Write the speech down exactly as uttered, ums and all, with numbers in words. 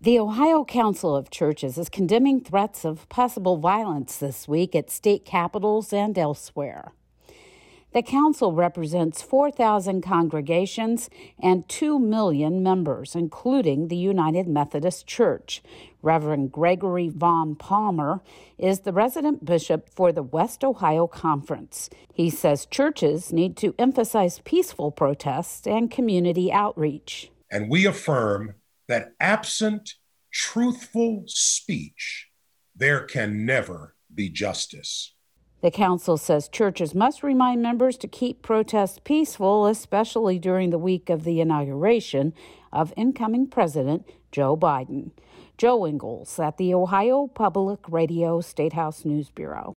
The Ohio Council of Churches is condemning threats of possible violence this week at state capitals and elsewhere. The council represents four thousand congregations and two million members, including the United Methodist Church. Reverend Gregory Von Palmer is the resident bishop for the West Ohio Conference. He says churches need to emphasize peaceful protests and community outreach. And we affirm that absent truthful speech, there can never be justice. The council says churches must remind members to keep protests peaceful, especially during the week of the inauguration of incoming President Joe Biden. Joe Ingles at the Ohio Public Radio State House News Bureau.